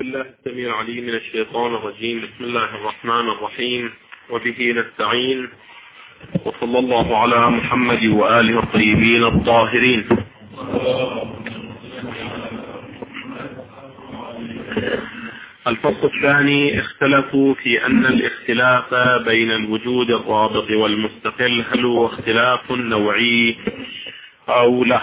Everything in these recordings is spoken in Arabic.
بالله السميع العليم من الشيطان الرجيم. بسم الله الرحمن الرحيم، وبه نستعين، وصلى الله على محمد وآله الطيبين الطاهرين. الفصل الثاني: اختلفوا في أن الاختلاف بين الوجود الرابط والمستقل هل هو اختلاف نوعي أو لا.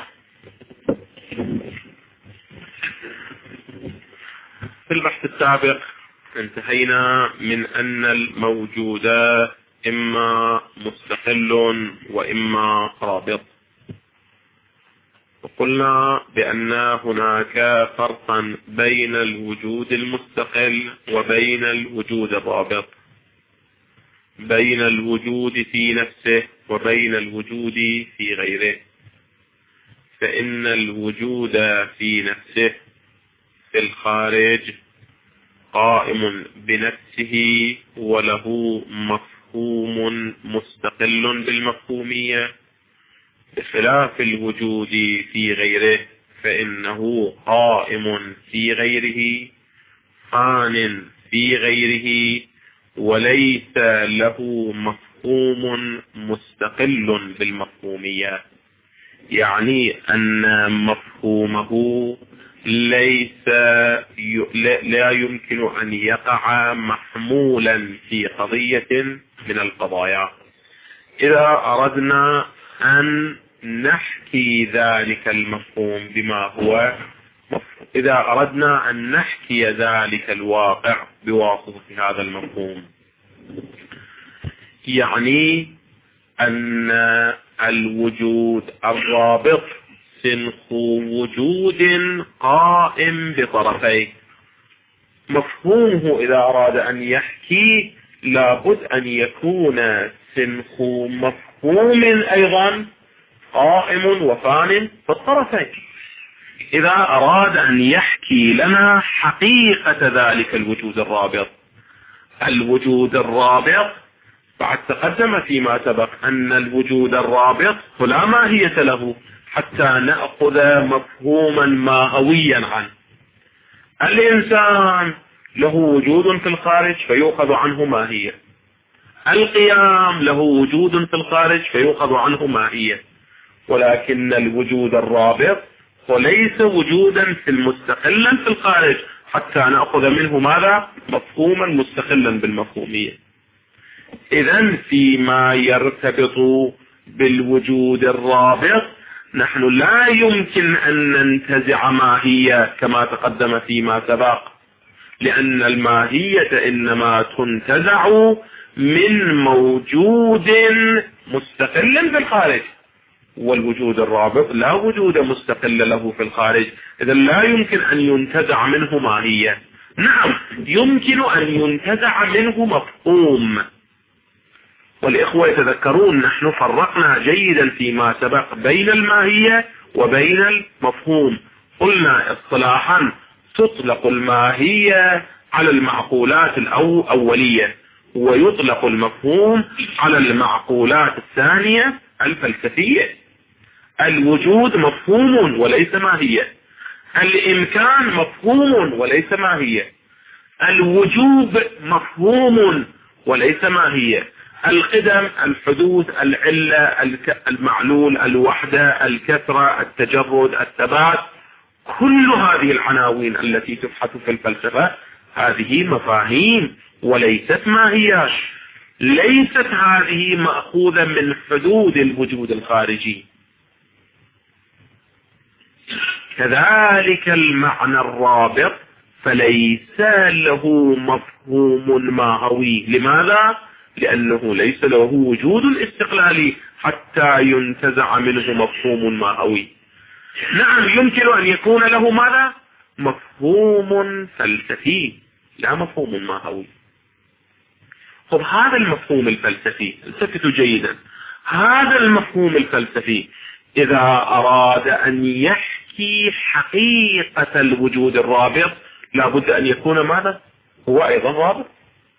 في البحث السابق انتهينا من أن الموجود إما مستقل وإما رابط، وقلنا بأن هناك فرقا بين الوجود المستقل وبين الوجود الرابط، بين الوجود في نفسه وبين الوجود في غيره. فإن الوجود في نفسه في الخارج قائم بنفسه وله مفهوم مستقل بالمفهومية، بخلاف الوجود في غيره فإنه قائم في غيره، فان في غيره، وليس له مفهوم مستقل بالمفهومية. يعني أن مفهومه لا يمكن أن يقع محمولا في قضية من القضايا. إذا أردنا أن نحكي ذلك المفهوم بما هو مفهوم، إذا أردنا أن نحكي ذلك الواقع بواسطة هذا المفهوم، يعني أن الوجود الرابط سنخ وجود قائم بطرفيه. مفهومه إذا أراد أن يحكي لابد أن يكون سنخ مفهوم أيضا قائم وفان في الطرفين. إذا أراد أن يحكي لنا حقيقة ذلك الوجود الرابط، الوجود الرابط بعد تقدم فيما سبق أن الوجود الرابط لا ماهية له حتى نأخذ مفهوما ماهويا عنه. الإنسان له وجود في الخارج فيؤخذ عنه ماهية، القيام له وجود في الخارج فيؤخذ عنه ماهية، ولكن الوجود الرابط وليس وجودا في المستقلا في الخارج حتى نأخذ منه ماذا؟ مفهوما مستقلا بالمفهومية. إذن فيما يرتبط بالوجود الرابط نحن لا يمكن أن ننتزع ماهية كما تقدم فيما سبق، لأن الماهية إنما تنتزع من موجود مستقل في الخارج، والوجود الرابط لا وجود مستقل له في الخارج، إذن لا يمكن أن ينتزع منه ماهية. نعم يمكن أن ينتزع منه مفهوم. والإخوة يتذكرون نحن فرقنا جيدا فيما سبق بين الماهية وبين المفهوم. قلنا اصطلاحا تطلق الماهية على المعقولات الأولية، ويطلق المفهوم على المعقولات الثانية الفلسفية. الوجود مفهوم وليس ماهية، الإمكان مفهوم وليس ماهية، الوجوب مفهوم وليس ماهية، القدم، الحدوث، العلة، المعلول، الوحدة، الكثرة، التجرد، الثبات، كل هذه العناوين التي تبحث في الفلسفة هذه مفاهيم وليست ماهيات. ليست هذه مأخوذة من حدود الوجود الخارجي. كذلك المعنى الرابط فليس له مفهوم ماهوي. لماذا؟ لأنه ليس له وجود استقلالي حتى ينتزع منه مفهوم ماهوي. نعم يمكن أن يكون له ماذا؟ مفهوم فلسفي، لا مفهوم ماهوي. طب هذا المفهوم الفلسفي، التفتوا جيدا، هذا المفهوم الفلسفي إذا أراد أن يحكي حقيقة الوجود الرابط لابد أن يكون ماذا؟ هو أيضا رابط.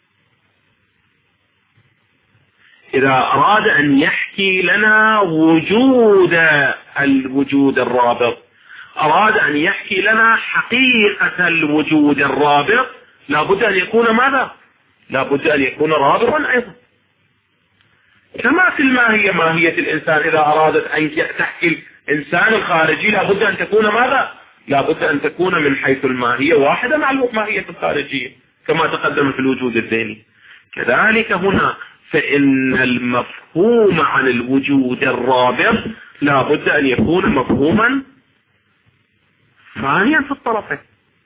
إذا أراد أن يحكي لنا وجود الوجود الرابط أراد أن يحكي لنا حقيقة الوجود الرابط لابد أن يكون ماذا؟ لابد أن يكون رابطا أيضا. كما في الماهية، ماهية الإنسان إذا أرادت أن تحكي الإنسان الخارجي لابد أن تكون ماذا؟ لابد أن تكون من حيث الماهية واحدة مع الماهية الخارجية كما تقدم في الوجود الذهني. كذلك هنا فإن المفهوم عن الوجود الرابط لابد أن يكون مفهوما ثانيا في الطرفين.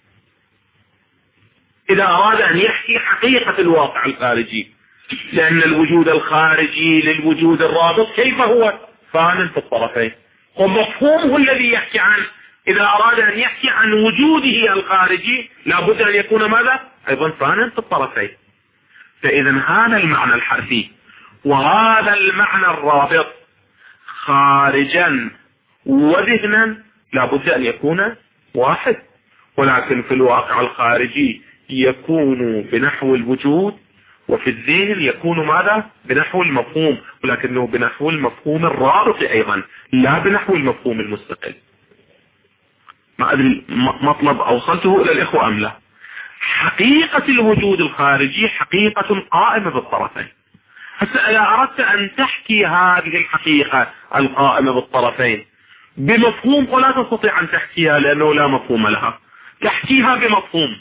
إذا أراد أن يحكي حقيقة الواقع الخارجي، لأن الوجود الخارجي للوجود الرابط كيف هو؟ ثانيا في الطرفين. ومفهومه الذي يحكي عنه إذا أراد أن يحكي عن وجوده الخارجي لابد أن يكون ماذا؟ أيضا ثانيا في الطرفين. فإذا هذا المعنى الحرفي وهذا المعنى الرابط خارجا وذهنا لابد أن يكون واحد، ولكن في الواقع الخارجي يكون بنحو الوجود، وفي الذهن يكون ماذا؟ بنحو المفهوم، ولكنه بنحو المفهوم الرابط أيضا لا بنحو المفهوم المستقل. ما أدري مطلب أوصلته إلى الإخوة أم لا؟ حقيقة الوجود الخارجي حقيقة قائمة بالطرفين. هسه إذا أردت أن تحكي هذه الحقيقة القائمة بالطرفين بمفهوم ولا تستطيع أن تحكيها لأنه لا مفهوم لها، تحكيها بمفهوم.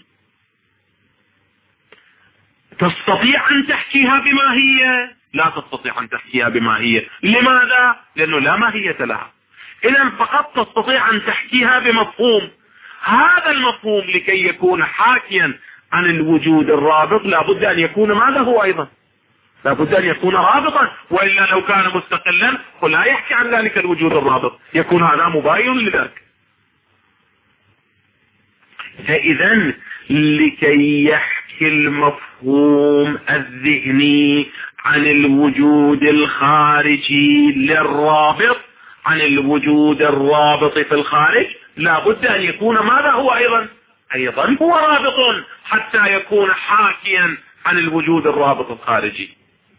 تستطيع أن تحكيها بماهية؟ لا تستطيع أن تحكيها بماهية. لماذا؟ لأنه لا ماهية لها. إذن فقط تستطيع أن تحكيها بمفهوم. هذا المفهوم لكي يكون حاكيا عن الوجود الرابط لابد أن يكون ماذا هو أيضا؟ لابد أن يكون رابطا، وإلا لو كان مستقلا فلا يحكي عن ذلك الوجود الرابط، يكون هذا مباين لذلك. فإذا لكي يحكي المفهوم الذهني عن الوجود الخارجي للرابط عن الوجود الرابط في الخارج لابد أن يكون ماذا هو أيضا هو رابط حتى يكون حاكيا عن الوجود الرابط الخارجي.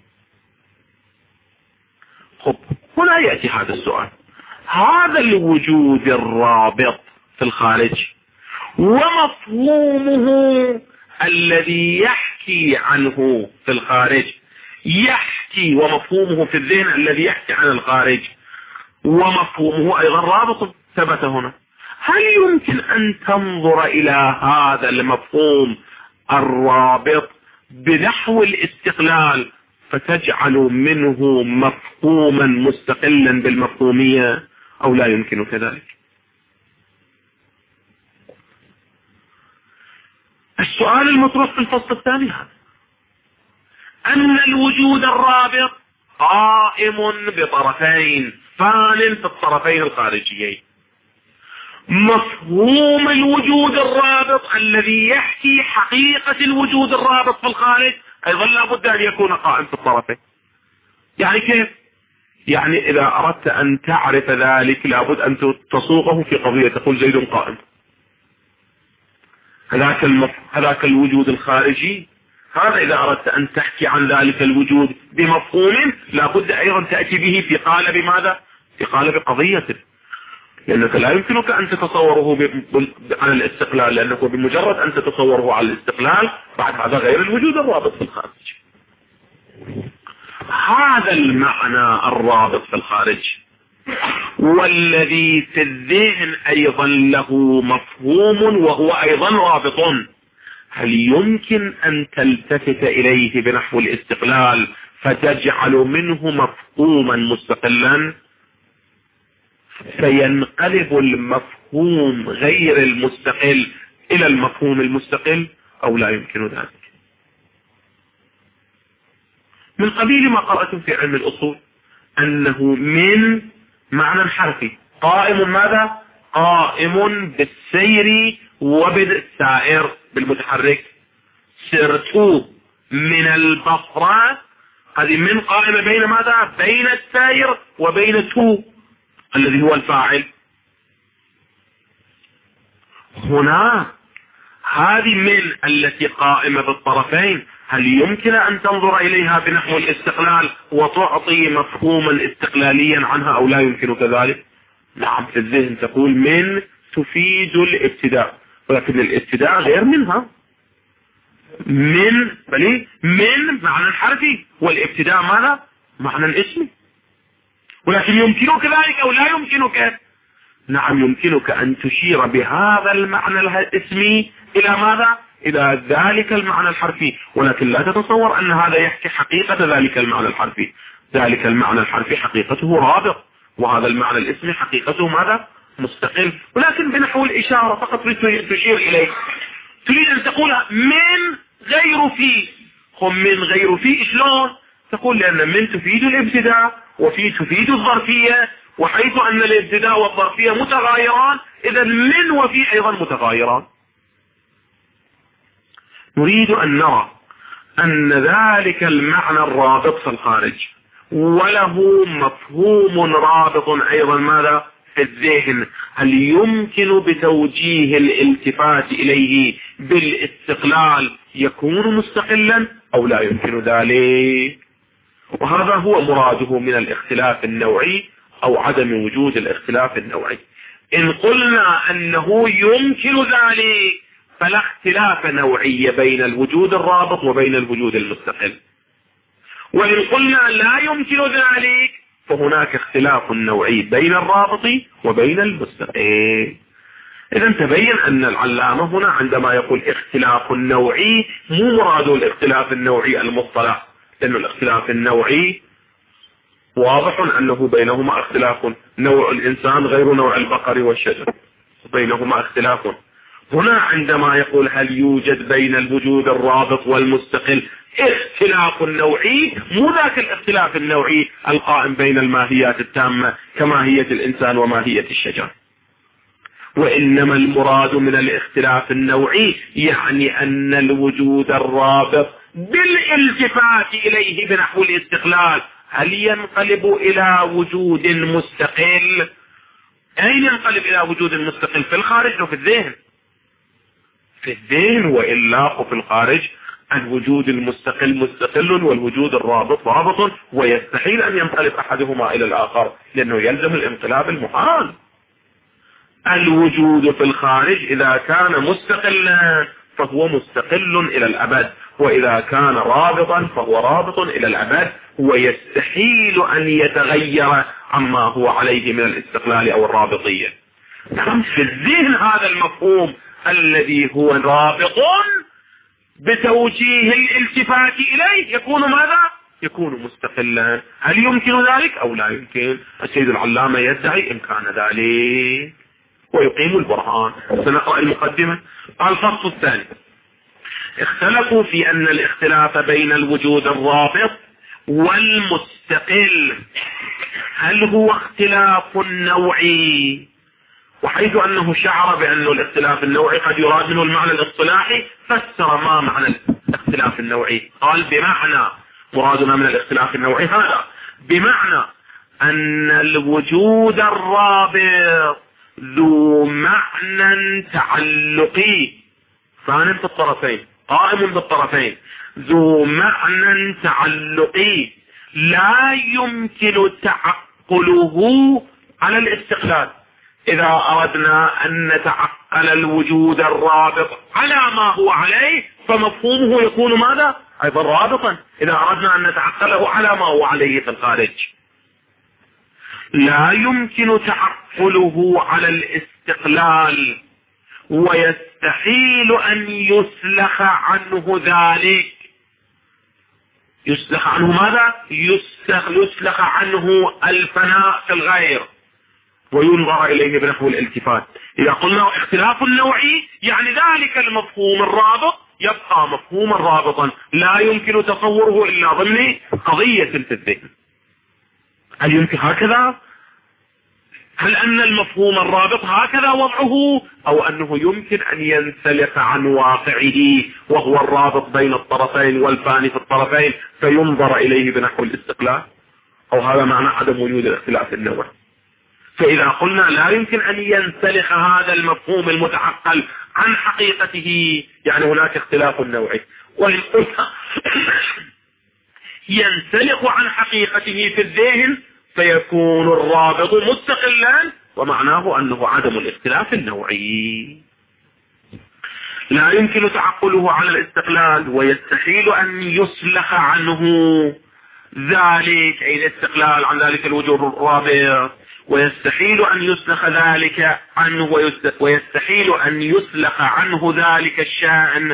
خب هنا يأتي هذا السؤال، هذا الوجود الرابط في الخارج ومفهومه الذي يحكي عنه في الخارج يحكي، ومفهومه في الذهن الذي يحكي عن الخارج ومفهومه أيضا رابط ثبت هنا. هل يمكن أن تنظر إلى هذا المفهوم الرابط بنحو الاستقلال فتجعل منه مفهوما مستقلا بالمفهومية أو لا يمكن كذلك؟ السؤال المطروح في الفصل الثاني هذا، أن الوجود الرابط قائم بطرفين فان في الطرفين الخارجيين. مفهوم الوجود الرابط الذي يحكي حقيقة الوجود الرابط في الخارج أيضا لابد أن يكون قائم في الطرفين. يعني كيف؟ يعني إذا أردت أن تعرف ذلك لابد أن تصوغه في قضية، تقول زيد قائم. هذاك الوجود الخارجي هذا إذا أردت أن تحكي عن ذلك الوجود بمفهوم لابد أيضا تأتي به في قالب ماذا؟ في قالب قضية، لأنك لا يمكنك أن تتصوره على الاستقلال، لأنك بمجرد أن تتصوره على الاستقلال بعد هذا غير الوجود الرابط في الخارج. هذا المعنى الرابط في الخارج والذي في الذهن أيضا له مفهوم وهو أيضا رابط، هل يمكن أن تلتفت إليه بنحو الاستقلال فتجعل منه مفهوما مستقلا فينقلب المفهوم غير المستقل إلى المفهوم المستقل أو لا يمكن ذلك؟ من قبيل ما قرأتم في علم الأصول أنه من معنى حرفي قائم ماذا؟ قائم بالسير وبالسائر بالمتحرك. سرت من البصرة، هذه من قائمة بين ماذا؟ بين السائر وبين تو الذي هو الفاعل. هنا هذه من التي قائمة بالطرفين هل يمكن أن تنظر إليها بنحو الاستقلال وتعطي مفهوما استقلاليا عنها أو لا يمكن كذلك؟ نعم، في الذهن تقول من تفيد الابتداء، ولكن الابتداء غير منها. من معنى حرفي، والابتداء ماذا؟ معنى اسمي. ولكن يمكنك ذلك أو لا يمكنك؟ نعم يمكنك أن تشير بهذا المعنى الاسمي إلى ماذا؟ إلى ذلك المعنى الحرفي، ولكن لا تتصور أن هذا يحكي حقيقة ذلك المعنى الحرفي. ذلك المعنى الحرفي حقيقته رابط، وهذا المعنى الاسمي حقيقته ماذا؟ مستقل، ولكن بنحو الإشارة فقط تشير إليه. تريد أن تقول من غير في. من غير في شلون؟ تقول لأن من تفيد الابتداء وفي تفيد الظرفية، وحيث أن الابتداء والظرفية متغايران إذا من وفي أيضا متغايران. نريد أن نرى أن ذلك المعنى الرابط في الخارج وله مفهوم رابط أيضا ماذا؟ في الذهن. هل يمكن بتوجيه الالتفات إليه بالاستقلال يكون مستقلا أو لا يمكن ذلك؟ وهذا هو مراده من الاختلاف النوعي أو عدم وجود الاختلاف النوعي. إن قلنا أنه يمكن ذلك فلا اختلاف نوعي بين الوجود الرابط وبين الوجود المستقل، وإن قلنا لا يمكن ذلك فهناك اختلاف نوعي بين الرابط وبين المستقل. إذا تبين أن العلامة هنا عندما يقول اختلاف نوعي مو مراده الاختلاف النوعي المصطلح، لأن الاختلاف النوعي واضح أنه بينهما اختلاف. نوع الإنسان غير نوع البقر والشجر، بينهما اختلاف. هنا عندما يقول هل يوجد بين الوجود الرابط والمستقل اختلاف نوعي، مو ذاك الاختلاف النوعي القائم بين الماهيات التامة كماهية الإنسان وماهية الشجر، وإنما المراد من الاختلاف النوعي يعني أن الوجود الرابط بالالتفات إليه بنحو الاستقلال هل ينقلب إلى وجود مستقل؟ أين ينقلب إلى وجود مستقل؟ في الخارج أو في الذهن؟ في الذهن، وإلا في الخارج الوجود المستقل مستقل والوجود الرابط رابط، ويستحيل أن ينقلب أحدهما إلى الآخر لأنه يلزم الانقلاب المحال. الوجود في الخارج إذا كان مستقلا فهو مستقل إلى الأبد، وإذا كان رابطا فهو رابط إلى الأبد، ويستحيل أن يتغير عما هو عليه من الاستقلال أو الرابطية. نعم في الذهن هذا المفهوم الذي هو رابط بتوجيه الالتفات إليه يكون ماذا؟ يكون مستقلا. هل يمكن ذلك أو لا يمكن؟ السيد العلامة يدعي إمكان ذلك ويقيم البرهان. سنقرأ المقدمة. الفصل الثاني: اختلفوا في أن الاختلاف بين الوجود الرابط والمستقل هل هو اختلاف نوعي، وحيث أنه شعر بأن الاختلاف النوعي قد يراد منه المعنى الاصطلاحي فسر ما معنى الاختلاف النوعي. قال بمعنى مرادنا من الاختلاف النوعي هذا بمعنى أن الوجود الرابط ذو معنى تعلقي ثان في الطرفين قائم بالطرفين، ذو معنى تعلقي لا يمكن تعقله على الاستقلال. إذا أردنا أن نتعقل الوجود الرابط على ما هو عليه فمفهومه يكون ماذا؟ أيضا رابطا. إذا أردنا أن نتعقله على ما هو عليه في الخارج لا يمكن تعقله على الاستقلال، ويستحيل أن يسلخ عنه ذلك. يسلخ عنه ماذا؟ يسلخ عنه الفناء في الغير وينظر إليه بنحو الالتفات. إذا قلنا اختلاف نوعي يعني ذلك المفهوم الرابط يبقى مفهوما رابطا لا يمكن تصوره إلا ضمن قضية في الذهن. هل يمكن هكذا؟ هل أن المفهوم الرابط هكذا وضعه، أو أنه يمكن أن ينسلخ عن واقعه وهو الرابط بين الطرفين والفاني في الطرفين فينظر إليه بنحو الاستقلال؟ أو هذا معنى عدم وجود الاختلاف النوعي. فإذا قلنا لا يمكن أن ينسلخ هذا المفهوم المتعقل عن حقيقته يعني هناك اختلاف نوعي. وإن قلنا ينسلخ عن حقيقته في الذهن فيكون الرابط مستقلا ومعناه أنه عدم الاختلاف النوعي. لا يمكن تعقله على الاستقلال، ويستحيل أن يسلخ عنه ذلك، أي الاستقلال عن ذلك الوجود الرابع، ويستحيل أن يسلخ ذلك عنه، ويستحيل أن يسلخ عنه ذلك الشأن،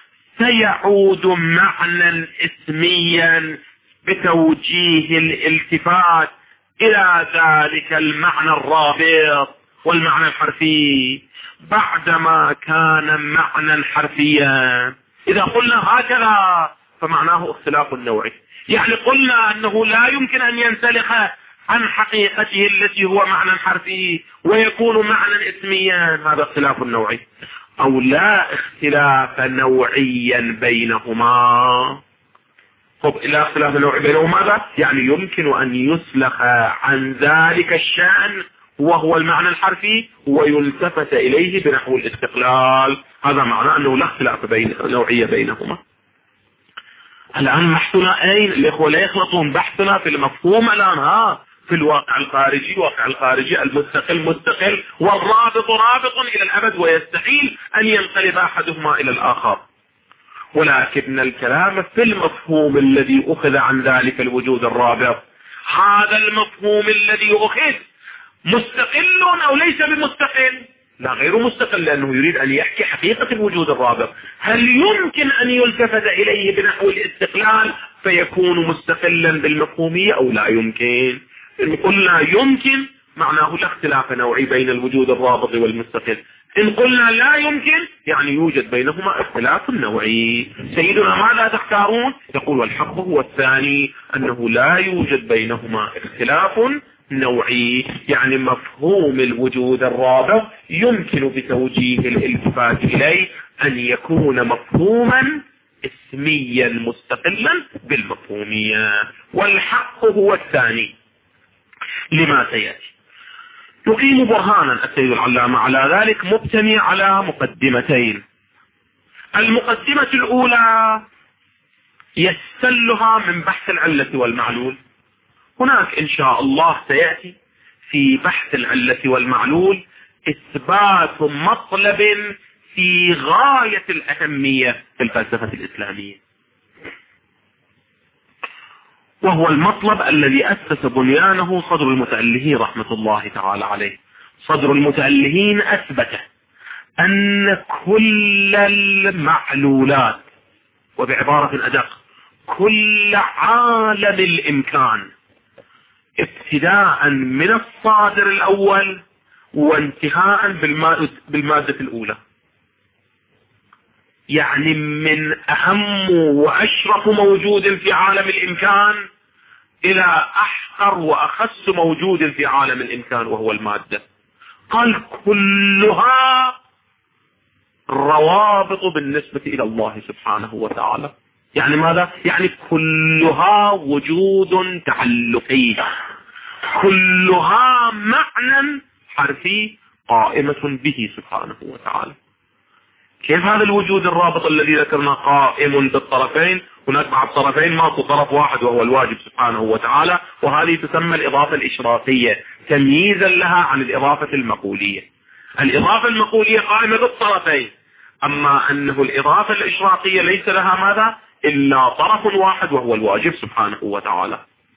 فيعود معنى اسميا بتوجيه الالتفات إلى ذلك المعنى الرابع والمعنى الحرفي بعدما كان معنى حرفيا. إذا قلنا هكذا فمعناه اختلاف النوعي، يعني قلنا أنه لا يمكن أن ينسلخ عن حقيقته التي هو معنى حرفي ويكون معنى اسميا، هذا اختلاف النوعي. أو لا اختلاف نوعيا بينهما. طب لا اختلاف نوعي بينهما ماذا؟ يعني يمكن أن يسلخ عن ذلك الشأن وهو المعنى الحرفي ويلتفت إليه بنحو الاستقلال، هذا معنى أنه لا اختلاف نوعية بينهما. الآن بحثنا أين؟ الإخوة لا يخلطون بحثنا في المفهوم الآن في الواقع الخارجي، واقع الخارجي المستقل مستقل والرابط رابط إلى الأبد، ويستحيل أن ينقلب أحدهما إلى الآخر. ولكن الكلام في المفهوم الذي أخذ عن ذلك الوجود الرابع، هذا المفهوم الذي أخذ مستقل أو ليس بمستقل؟ لا، غير مستقل، لأنه يريد أن يحكي حقيقة الوجود الرابع. هل يمكن أن يلتفت إليه بنحو الاستقلال فيكون مستقلا بالمفهومية أو لا يمكن؟ إن قلنا يمكن معناه لا اختلاف نوعي بين الوجود الرابط والمستقل. إن قلنا لا يمكن يعني يوجد بينهما اختلاف نوعي. سيدنا ماذا تختارون؟ يقول والحق هو الثاني، أنه لا يوجد بينهما اختلاف نوعي، يعني مفهوم الوجود الرابع يمكن بتوجيه الالتفات إليه أن يكون مفهوما اسميا مستقلا بالمفهومية. والحق هو الثاني لما سيأتي. يقيم برهانا السيد العلامة على ذلك مبتني على مقدمتين. المقدمة الأولى يستلها من بحث العلة والمعلول. هناك إن شاء الله سيأتي في بحث العلة والمعلول إثبات مطلب في غاية الأهمية في الفلسفة الإسلامية، وهو المطلب الذي أسس بنيانه صدر المتألهين رحمة الله تعالى عليه. صدر المتألهين أثبت أن كل المعلولات، وبعبارة أدق كل عالم الإمكان، ابتداء من الصادر الأول وانتهاء بالمادة الأولى، يعني من أهم وأشرف موجود في عالم الإمكان إلى أحقر وأخس موجود في عالم الإمكان وهو المادة، قال كلها روابط بالنسبة إلى الله سبحانه وتعالى. يعني ماذا؟ يعني كلها وجود تعلقي، كلها معنى حرفي قائمة به سبحانه وتعالى. كيف هذا الوجود الرابط الذي ذكرنا قائم بالطرفين؟ هناك بعض طرفين ماكو طرف واحد وهو الواجب سبحانه وتعالى، وهذه تسمى الإضافة الإشراقية تمييزا لها عن الإضافة المقولية. الإضافة المقولية قائمة بالطرفين، أما أنه الإضافة الإشراقية ليس لها ماذا؟ إلا طرف واحد وهو الواجب سبحانه وتعالى.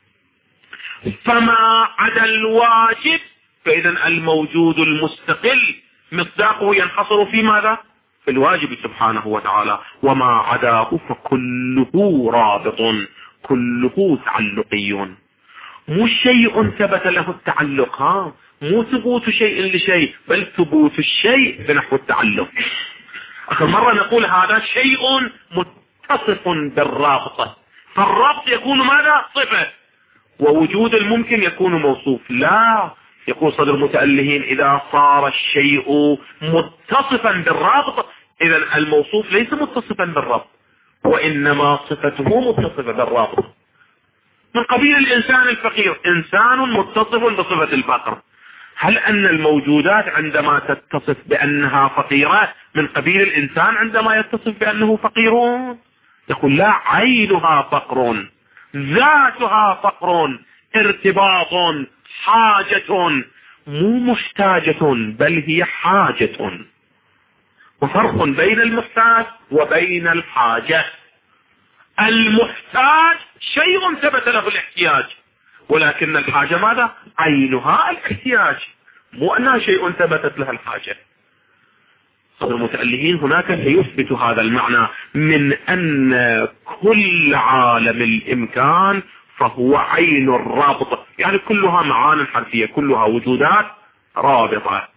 فما عدا الواجب فإذا الموجود المستقل مصداقه ينحصر في ماذا؟ في الواجب سبحانه وتعالى، وما عداه فكله رابط، كله تعلقي. مو شيء ثبت له التعلق، مو ثبوت شيء لشيء، بل ثبوت الشيء بنحو التعلق. آخر مرة نقول هذا شيء متصف بالرابطة، فالرابط يكون ماذا؟ صفة، ووجود الممكن يكون موصوف. لا، يقول صدر المتألهين إذا صار الشيء متصفا بالرابط إذا الموصوف ليس متصفا بالرابط، وإنما صفته متصفة بالرابط. من قبيل الإنسان الفقير، إنسان متصف بصفة الفقر. هل أن الموجودات عندما تتصف بأنها فقيرة من قبيل الإنسان عندما يتصف بأنه فقير؟ يقول لا، عينها فقر، ذاتها فقر، ارتباط، حاجة، مو محتاجة بل هي حاجة، وفرق بين المحتاج وبين الحاجة. المحتاج شيء ثبت له الاحتياج، ولكن الحاجة ماذا؟ عينها الاحتياج، مو أنها شيء ثبتت لها الحاجة. المتألهين هناك سيثبت هذا المعنى من أن كل عالم الإمكان فهو عين الرابط، يعني كلها معان حرفية، كلها وجودات رابطة.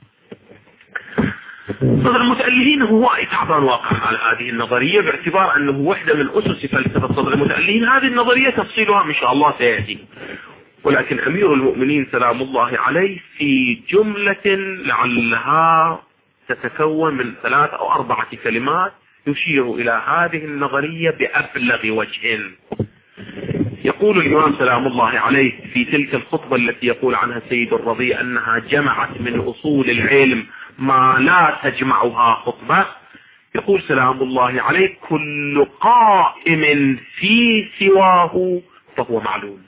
صدر المتألهين هو تعبان واقع على هذه النظرية، باعتبار أنه وحدة من أسس فلسفة صدر المتألهين. هذه النظرية تفصيلها إن شاء الله سيأتي، ولكن أمير المؤمنين سلام الله عليه في جملة لعلها تتكون من 3 أو 4 كلمات يشير إلى هذه النظرية بأبلغ وجه. يقول الإمام سلام الله عليه في تلك الخطبة التي يقول عنها سيد الرضي أنها جمعت من أصول العلم ما لا تجمعها خطبة، يقول سلام الله عليه: كل قائم في سواه فهو معلول.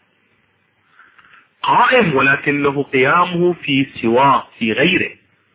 قائم ولكنه قيامه في سواه، في غيره.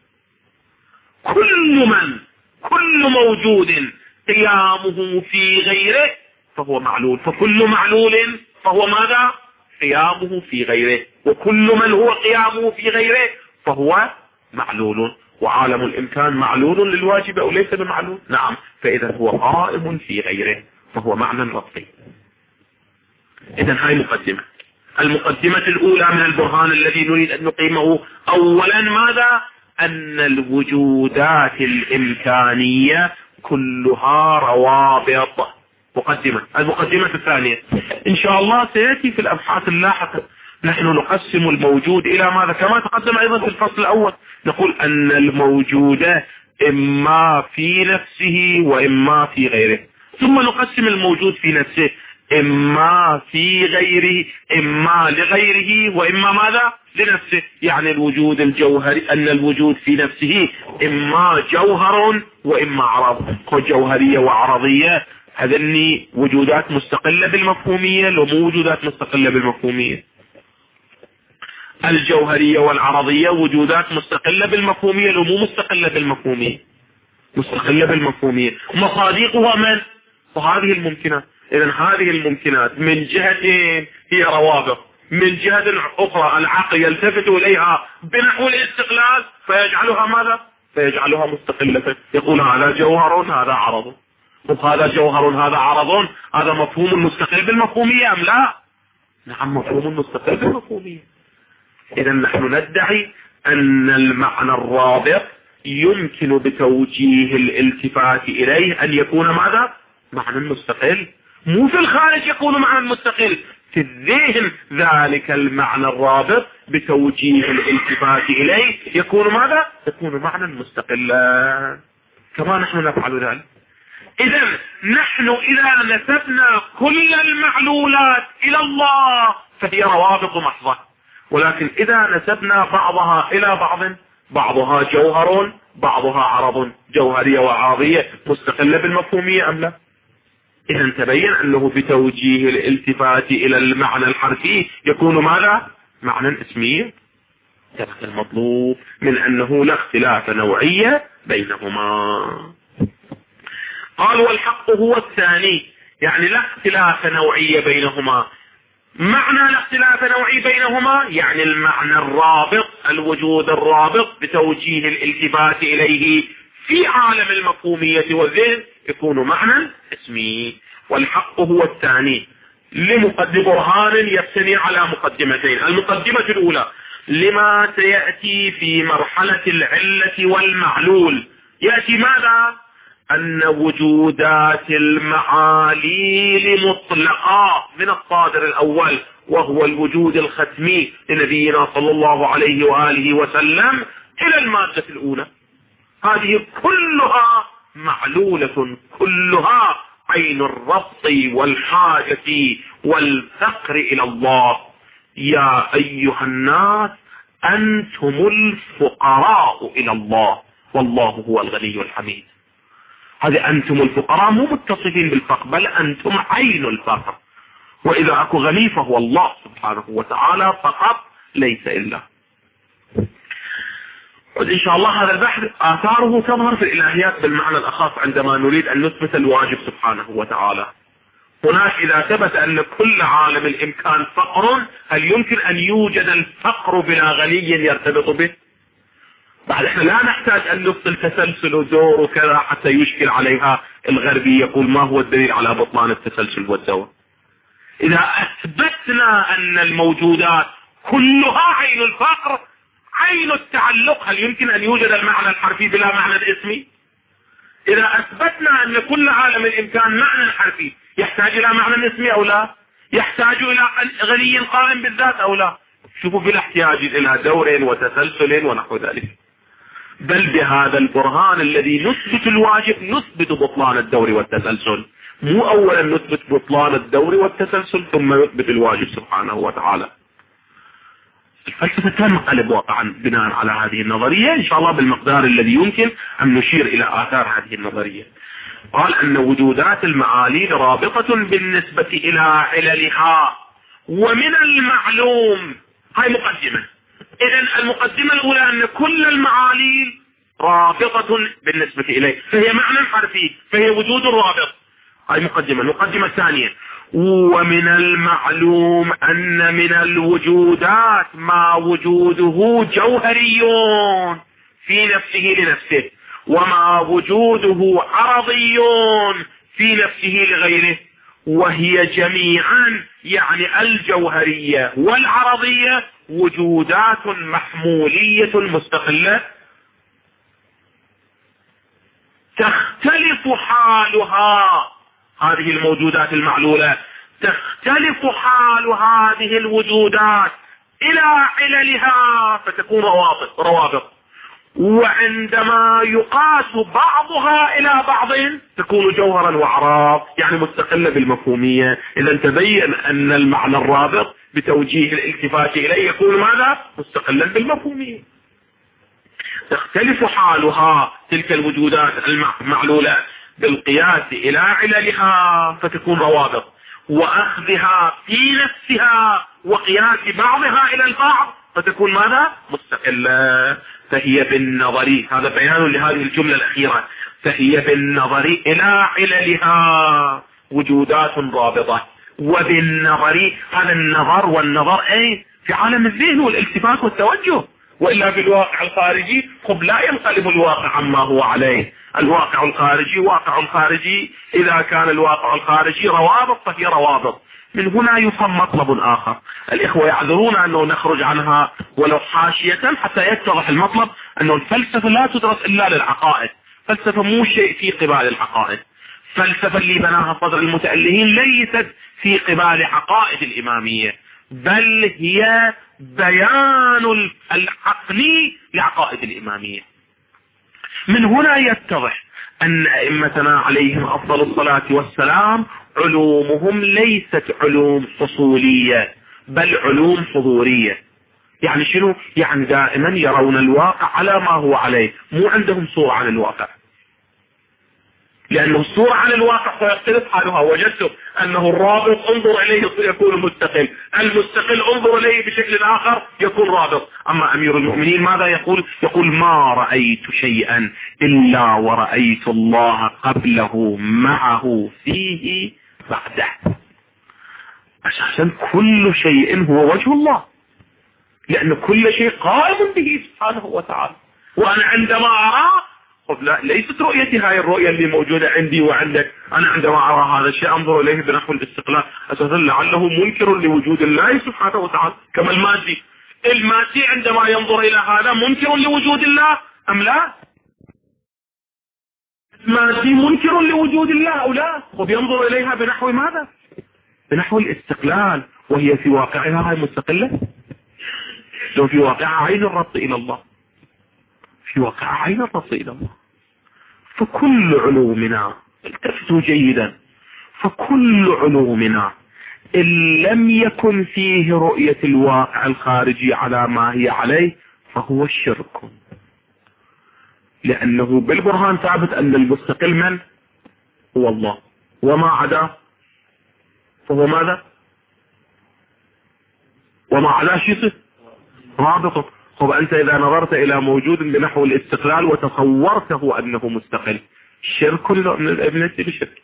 كل موجود قيامه في غيره فهو معلول، فكل معلول فهو ماذا؟ قيامه في غيره، وكل من هو قيامه في غيره فهو معلول. وعالم الإمكان معلول للواجب أو ليس بمعلول؟ نعم، فإذا هو قائم في غيره فهو معنى ربطي. إذن هاي مقدمة. المقدمة الأولى من البرهان الذي نريد أن نقيمه أولا ماذا؟ أن الوجودات الإمكانية كلها روابط. المقدمة الثانية إن شاء الله سيأتي في الأبحاث اللاحقة. نحن نقسم الموجود إلى ماذا؟ كما تقدم أيضا في الفصل الأول، نقول أن الموجود إما في نفسه وإما في غيره، ثم نقسم الموجود في نفسه إما في غيره، إما لغيره، وإما ماذا؟ لنفسه. يعني الوجود الجوهري، أن الوجود في نفسه إما جوهر وإما عرض، جوهرية وعرضية. هذني وجودات مستقلة بالمفهومية لو مو وجودات مستقلة بالمفهومية. الجوهرية والعرضية وجودات مستقلة بالمفهومية لو مو مستقلة بالمفهومية، مستقلة بالمفهومية. مصادقها من؟ وهذه الممكنات. إذن هذه الممكنات من جهتين هي روابط، من جهة أخرى العقل يلتفت إليها بنحو الاستقلال فيجعلها ماذا؟ فيجعلها مستقلة، يقول هذا جوهر هذا عرض، وهذا جوهر هذا عرض. هذا مفهوم مستقل بالمفهومية أم لا؟ نعم، مفهوم مستقل بالمفهومية. إذن نحن ندعي أن المعنى الرابط يمكن بتوجيه الالتفات إليه أن يكون ماذا؟ معنى مستقل، مو في الخارج يكون معنى مستقل، في الذهن ذلك المعنى الرابط بتوجيه الالتفات إليه يكون ماذا؟ يكون معنى مستقلا، كما نحن نفعل ذلك. إذن نحن إذا نسبنا كل المعلولات إلى الله فهي روابط محضة، ولكن إذا نسبنا بعضها إلى بعض، بعضها جوهر بعضها عرض، جوهرية وعرضية مستقلة بالمفهومية أم لا؟ إذا تبين أنه بتوجيه الالتفات إلى المعنى الحرفي يكون ماذا؟ معنى اسمي، كذلك المطلوب من أنه لا اختلاف نوعية بينهما. قال والحق هو الثاني، يعني لا اختلاف نوعية بينهما. معنى لا اختلاف نوعي بينهما يعني المعنى الرابط، الوجود الرابط بتوجيه الالتفات إليه في عالم المفهومية والذهن يكون معنى اسمي. والحق هو الثاني لمقدم برهان يبتني على مقدمتين. المقدمة الأولى لما سيأتي في مرحلة العلة والمعلول، يأتي ماذا؟ أن وجودات المعاليل مطلقة من الصادر الأول وهو الوجود الختمي لنبينا صلى الله عليه وآله وسلم إلى المادة الأولى، هذه كلها معلولة، كلها عين الربط والحاجة والفقر إلى الله. يا أيها الناس أنتم الفقراء إلى الله والله هو الغني الحميد. هذه أنتم الفقراء مو متصفين بالفقر، بل أنتم عين الفقر، وإذا أكو غني فهو الله سبحانه وتعالى فقط ليس إلا. إن شاء الله هذا البحث آثاره تظهر في الإلهيات بالمعنى الأخص عندما نريد أن نثبت الواجب سبحانه وتعالى. هناك إذا ثبت أن كل عالم الإمكان فقر، هل يمكن أن يوجد الفقر بلا غني يرتبط به؟ بعد احنا لا نحتاج أن نفصل تسلسل ودور وكذا حتى يشكل عليها الغربي يقول ما هو الدليل على بطلان التسلسل والدور. إذا أثبتنا أن الموجودات كلها عين الفقر عين التعلق، هل يمكن أن يوجد المعنى الحرفي بلا معنى الاسمي؟ إذا أثبتنا أن كل عالم الإمكان معنى حرفي يحتاج إلى معنى اسمي أو لا؟ يحتاج إلى غني قائم بالذات أو لا؟ شوفوا بلا احتياج إلى دور وتسلسل ونحو ذلك. بل بهذا البرهان الذي نثبت الواجب نثبت بطلان الدور والتسلسل، مو أولا نثبت بطلان الدور والتسلسل ثم نثبت الواجب سبحانه وتعالى. الفلسفة تنقلب واقعا بناء على هذه النظرية إن شاء الله بالمقدار الذي يمكن أن نشير إلى آثار هذه النظرية. قال أن وجودات المعاليل رابطة بالنسبة إلى عللها، ومن المعلوم، هاي مقدمة. إذن المقدمة الأولى أن كل المعاليل رابطة بالنسبة إليه، فهي معنى حرفي، فهي وجود رابط. هاي مقدمة. المقدمة الثانية: ومن المعلوم أن من الوجودات ما وجوده جوهري في نفسه لنفسه، وما وجوده عرضي في نفسه لغيره، وهي جميعا يعني الجوهرية والعرضية وجودات محمولية مستقلة تختلف حالها. هذه الموجودات المعلولة تختلف حال هذه الوجودات إلى عللها فتكون روابط، وعندما يقاس بعضها إلى بعض تكون جوهرا وأعراض، يعني مستقلة بالمفهومية. إذا تبين أن المعنى الرابط بتوجيه الالتفات إليه يكون ماذا؟ مستقلا بالمفهومية. تختلف حالها تلك الوجودات المعلولة بالقياس إلى عللها فتكون روابط، وأخذها في نفسها وقياس بعضها إلى البعض فتكون ماذا؟ مستقلة. فهي بالنظر، هذا بيان لهذه الجملة الأخيرة، فهي بالنظر إلى عللها وجودات رابطة. وبالنظر، هذا النظر والنظر أي في عالم الذهن والالتفات والتوجه، وإلا في الواقع الخارجي خب لا ينقلب الواقع عما هو عليه. الواقع الخارجي واقع خارجي، إذا كان الواقع الخارجي روابط فهي روابط. من هنا يفهم مطلب آخر، الإخوة يعذرون أنه نخرج عنها ولو حاشية حتى يتضح المطلب، أنه الفلسفة لا تدرس إلا للعقائد. فلسفة مو شيء في قبال العقائد. فلسفة اللي بناها صدر المتألهين ليست في قبال عقائد الإمامية، بل هي بيان العقلي لعقائد الإمامية. من هنا يتضح أن أئمتنا عليهم أفضل الصلاة والسلام علومهم ليست علوم حصولية بل علوم حضورية. يعني شنو؟ يعني دائما يرون الواقع على ما هو عليه، مو عندهم صورة عن الواقع، لأنه الصورة عن الواقع سيختلف حالها. وجدتم أنه الرابط انظر إليه يكون مستقل، المستقل انظر إليه بشكل آخر يكون رابط. أما أمير المؤمنين ماذا يقول؟ يقول ما رأيت شيئا إلا ورأيت الله قبله معه فيه بعده. أساسا كل شيء هو وجه الله، لأن كل شيء قائم به سبحانه وتعالى. وأنا عندما أراه لا، ليست رؤيتي هاي الرؤية اللي موجودة عندي وعندك. أنا عندما أرى هذا الشيء أنظر إليه بنحو الاستقلال، أساسا لعله منكر لوجود الله سبحانه وتعالى. كما المادي عندما ينظر إلى هذا منكر لوجود الله أم لا؟ المادي منكر لوجود الله أو لا؟ وبينظر إليها بنحو ماذا؟ بنحو الاستقلال، وهي في واقعها هاي مستقلة. لو في واقعها عين الربط إلى الله، في واقع عين الرص إلى الله. فكل علومنا، التفتوا جيدا، فكل علومنا إن لم يكن فيه رؤية الواقع الخارجي على ما هي عليه فهو الشرك، لأنه بالبرهان ثابت أن المستقل من هو الله، وما عدا فهو ماذا؟ وما عدا شيء رابطه. طب أنت إذا نظرت إلى موجود بنحو الاستقلال وتصورته أنه مستقل، شرك من الابنة بشرك.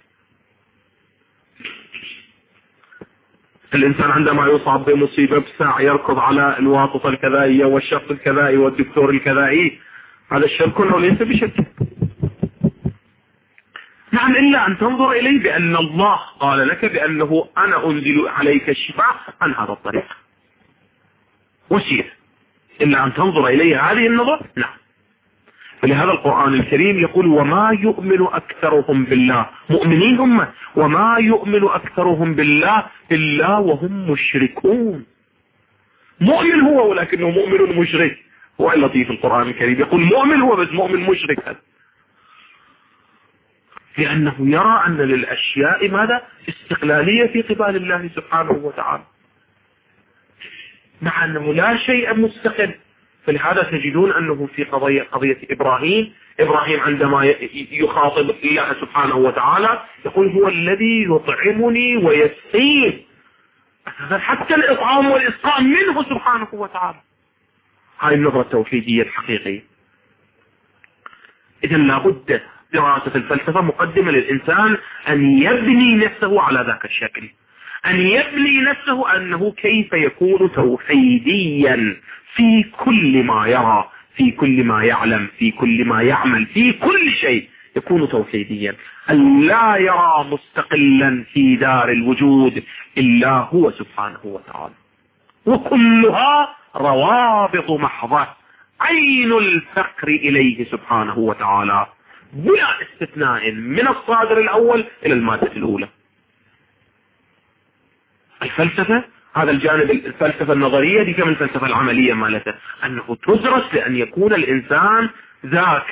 الإنسان عندما يصاب بمصيبة بساعة يركض على الواسطة الكذائية والشخص الكذائي والدكتور الكذائي، هذا الشرك أو ليس بشرك؟ نعم، إلا أن تنظر إليه بأن الله قال لك بأنه أنا أنزل عليك الشفاء عن هذا الطريق وسير، إلا أن تنظر إليه هذه النظر. نعم. فلهذا القرآن الكريم يقول وما يؤمن أكثرهم بالله، مؤمنين هم، وما يؤمن أكثرهم بالله إلا وهم مشركون. مؤمن هو ولكنه مؤمن مشرك. هو اللطيف القرآن الكريم يقول مؤمن هو بس مؤمن مشرك هذا، لأنه يرى أن للأشياء ماذا؟ استقلالية في قبال الله سبحانه وتعالى، مع أنه لا شيء مستقل. فلهذا تجدون أنه في قضية إبراهيم عندما يخاطب الله سبحانه وتعالى يقول هو الذي يطعمني ويسقين، حتى الإطعام والإسقاء منه سبحانه وتعالى. هاي النظرة التوحيدية الحقيقية. إذن لابد دراسة الفلسفة مقدمة للإنسان أن يبني نفسه على ذاك الشكل، أن يبني نفسه أنه كيف يكون توحيديا في كل ما يرى، في كل ما يعلم، في كل ما يعمل، في كل شيء يكون توحيديا. أن لا يرى مستقلا في دار الوجود إلا هو سبحانه وتعالى، وكلها روابط محضة عين الفقر إليه سبحانه وتعالى بلا استثناء من الصادر الأول إلى المادة الأولى. الفلسفة هذا الجانب، الفلسفة النظرية دي كم الفلسفة العملية مالته، أنه تدرس لأن يكون الإنسان ذاك.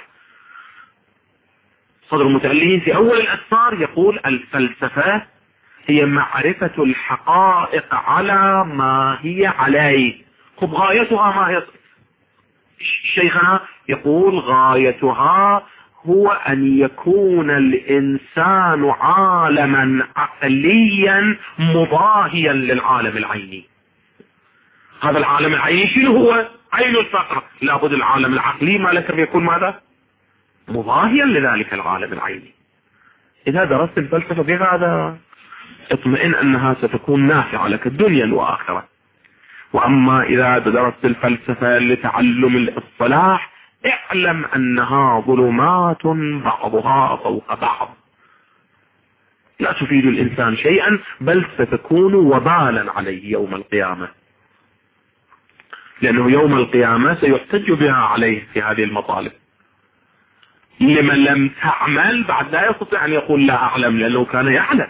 صدر المتألهين في أول الأسفار يقول الفلسفة هي معرفة الحقائق على ما هي عليه. خب غايتها ما هي؟ شيخنا يقول غايتها هو أن يكون الإنسان عالما عقليا مضاهيا للعالم العيني. هذا العالم العيني شنو هو؟ عين الفقر. لابد العالم العقلي ما لك يكون ماذا؟ مضاهيا لذلك العالم العيني. إذا درست الفلسفة بهذا اطمئن أنها ستكون نافعة لك الدنيا والآخرة. وأما إذا درست الفلسفة لتعلم الاصطلاح اعلم أنها ظلمات بعضها فوق بعض، لا تفيد الإنسان شيئا بل ستكون وبالا عليه يوم القيامة، لأنه يوم القيامة سيحتج بها عليه في هذه المطالب. لمن لم تعمل بعد لا يستطيع أن يقول لا أعلم، لأنه كان يعلم.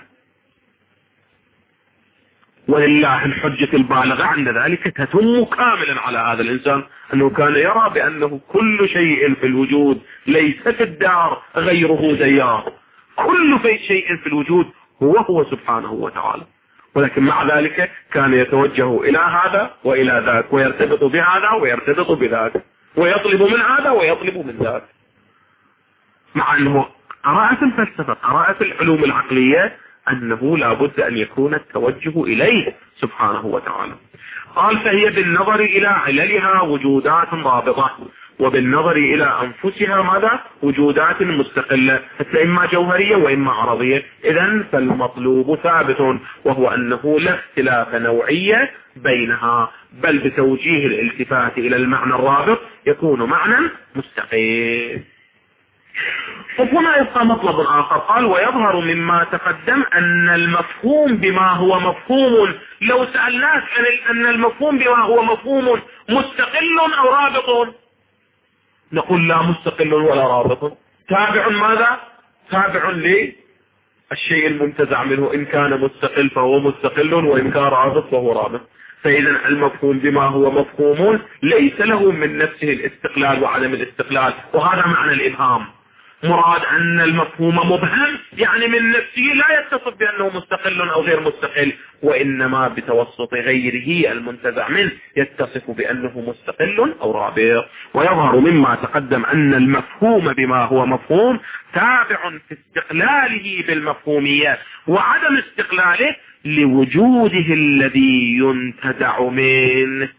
ولله الحجة البالغة عند ذلك تتم كاملا على هذا الإنسان، أنه كان يرى بأنه كل شيء في الوجود ليس في الدار غيره ديار، كل شيء في الوجود هو سبحانه وتعالى. ولكن مع ذلك كان يتوجه إلى هذا وإلى ذاك، ويرتبط بهذا ويرتبط بذاك، ويطلب من هذا ويطلب من ذاك، مع أنه قراءة في الفلسفة، قراءة في العلوم العقلية، أنه لا بد أن يكون التوجه إليه سبحانه وتعالى. قال فهي بالنظر إلى عللها وجودات ضابطة، وبالنظر إلى أنفسها ماذا؟ وجودات مستقلة، إما جوهرية وإما عرضية. إذن فالمطلوب ثابت، وهو أنه لا اختلاف نوعية بينها، بل بتوجيه الالتفات إلى المعنى الرابط يكون معنى مستقل. وهنا يبقى مطلب آخر. قال ويظهر مما تقدم أن المفهوم بما هو مفهوم، لو سألناك أن المفهوم بما هو مفهوم مستقل أو رابط، نقول لا مستقل ولا رابط. تابع ماذا؟ تابع للشيء المنتزع منه، إن كان مستقل فهو مستقل، وإن كان رابط فهو رابط. فإذا المفهوم بما هو مفهوم ليس له من نفسه الاستقلال وعدم الاستقلال، وهذا معنى الإبهام. مراد أن المفهوم مبهم، يعني من نفسه لا يتصف بأنه مستقل أو غير مستقل، وإنما بتوسط غيره المنتزع منه يتصف بأنه مستقل أو رابط. ويظهر مما تقدم أن المفهوم بما هو مفهوم تابع في استقلاله بالمفهومية وعدم استقلاله لوجوده الذي ينتزع منه.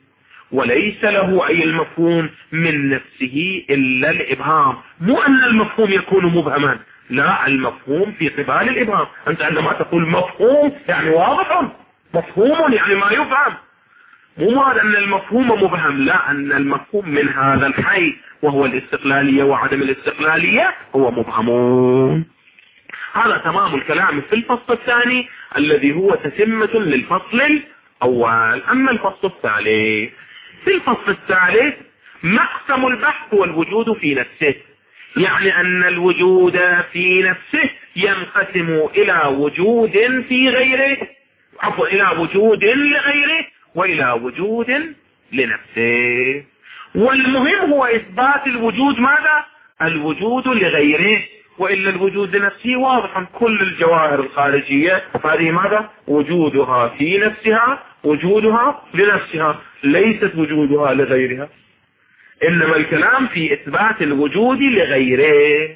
وليس له أي المفهوم من نفسه إلا الإبهام. مو أن المفهوم يكون مبهما، لا، المفهوم في قبال الإبهام. أنت عندما تقول مفهوم يعني واضح، مفهوم يعني ما يفهم، مو مراد أن المفهوم مبهم، لا، أن المفهوم من هذا الحيث وهو الاستقلالية وعدم الاستقلالية هو مبهمون. هذا تمام الكلام في الفصل الثاني الذي هو تتمة للفصل الأول. أما الفصل الثالث، في الفصل الثالث مقسم البحث والوجود في نفسه، يعني أن الوجود في نفسه ينقسم إلى وجود في غيره، عفوا إلى وجود لغيره وإلى وجود لنفسه. والمهم هو إثبات الوجود ماذا؟ الوجود لغيره، وإلا الوجود لنفسه واضح، كل الجواهر الخارجية هذه ماذا؟ وجودها في نفسها، وجودها لنفسها، ليست وجودها لغيرها. إنما الكلام في إثبات الوجود لغيره.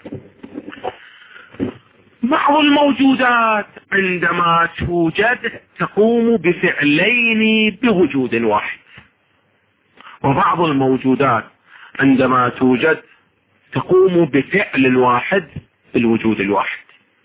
بعض الموجودات عندما توجد تقوم بفعلين بوجود واحد، وبعض الموجودات عندما توجد تقوم بفعل واحد بالوجود الواحد.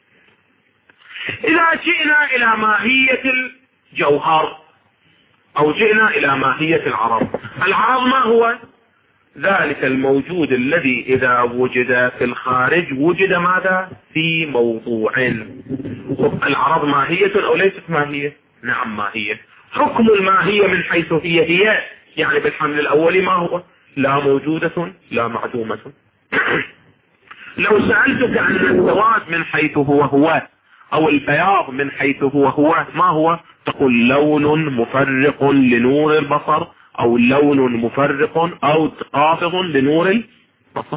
إذا جئنا إلى ماهية الجوهر أو جئنا إلى ماهية العرض، العرض ما هو؟ ذلك الموجود الذي إذا وجد في الخارج وجد ماذا؟ في موضوع. العرض ماهية أو ليست ماهية؟ نعم ماهية. حكم الماهية من حيث هي يعني بالحمل الأولي ما هو؟ لا موجودة لا معدومة. لو سألتك عن السواد من حيث هو أو البياض من حيث هو ما هو؟ تقول لون مفرق لنور البصر، أو لون مفرق أو قابض لنور البصر.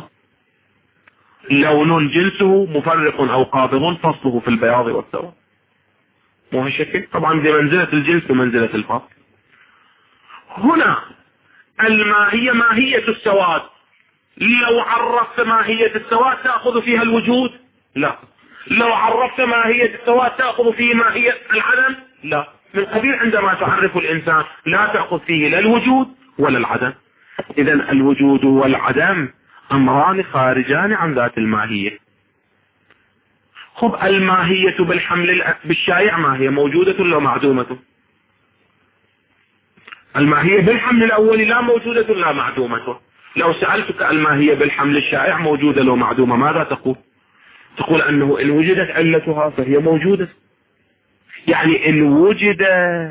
لون جنسه مفرق أو قابض، فصله في البياض والسواد، مو هالشكل؟ طبعا بمنزلة الجنس ومنزلة الفصل. هنا الماهية ماهية السواد، لو عرفت ماهية السواد تأخذ فيها الوجود؟ لا. لو عرفت ماهية السواد تأخذ فيه ماهية العدم؟ لا. من قبيل عندما تعرف الإنسان لا تأخذ فيه لا الوجود ولا العدم. إذا الوجود والعدم أمران خارجان عن ذات الماهية. خب الماهية بالحمل بالشائع ما هي؟ موجودة ولا معدومة؟ الماهية بالحمل الأولي لا موجودة لا معدومة. لو سألتك الماهية بالحمل الشائع موجودة لو معدومة ماذا تقول؟ تقول أنه إن وجدت علتها فهي موجودة، يعني إن وجد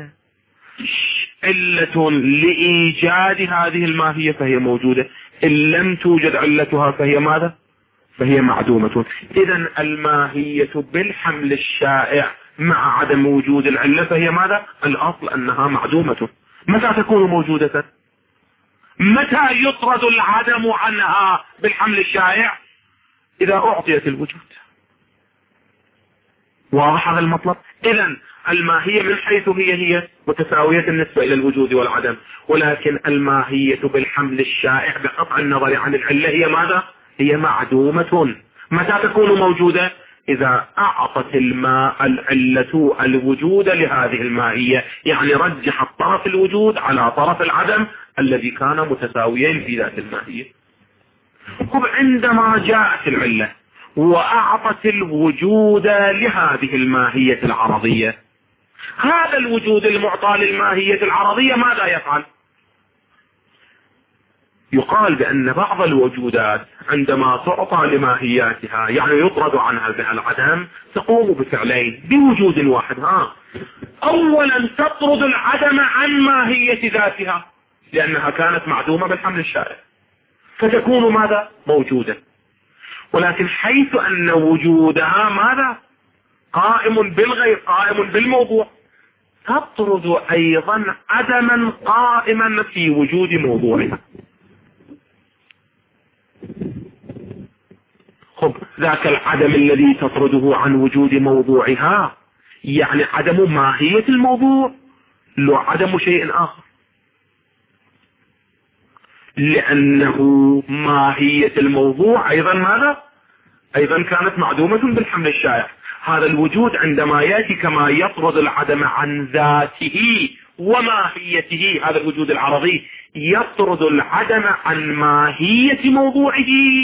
علة لإيجاد هذه الماهية فهي موجودة، إن لم توجد علتها فهي ماذا؟ فهي معدومة. إذن الماهية بالحمل الشائع مع عدم وجود العلة فهي ماذا؟ الأصل أنها معدومة. متى تكون موجودة؟ متى يطرد العدم عنها بالحمل الشائع؟ إذا أعطيت الوجود. واضح هذا المطلب؟ إذن الماهية من حيث هي متساوية بالنسبة إلى الوجود والعدم، ولكن الماهية بالحمل الشائع بقطع النظر عن العلة هي ماذا؟ هي معدومة. متى تكون موجودة؟ إذا أعطت الماء العلة الوجود لهذه الماهية، يعني رجح طرف الوجود على طرف العدم الذي كان متساويين في ذات الماهية. عندما جاءت العلة وأعطت الوجود لهذه الماهية العرضية، هذا الوجود المعطى للماهية العرضية ماذا يفعل؟ يقال بأن بعض الوجودات عندما تعطى لماهياتها يعني يطرد عنها العدم تقوم بفعلين بوجود واحد. أولا تطرد العدم عن ماهية ذاتها لأنها كانت معدومة بالحمل الشائع، فتكون ماذا؟ موجودة. ولكن حيث أن وجودها ماذا؟ قائم بالغير، قائم بالموضوع، تطرد أيضا عدما قائما في وجود موضوعها. ذاك العدم الذي تطرده عن وجود موضوعها يعني عدم ماهية الموضوع، لا عدم شيء آخر، لأنه ماهية الموضوع أيضا ماذا؟ أيضا كانت معدومة بالحمل الشائع. هذا الوجود عندما يأتي كما يطرد العدم عن ذاته وماهيته، هذا الوجود العرضي يطرد العدم عن ماهية موضوعه،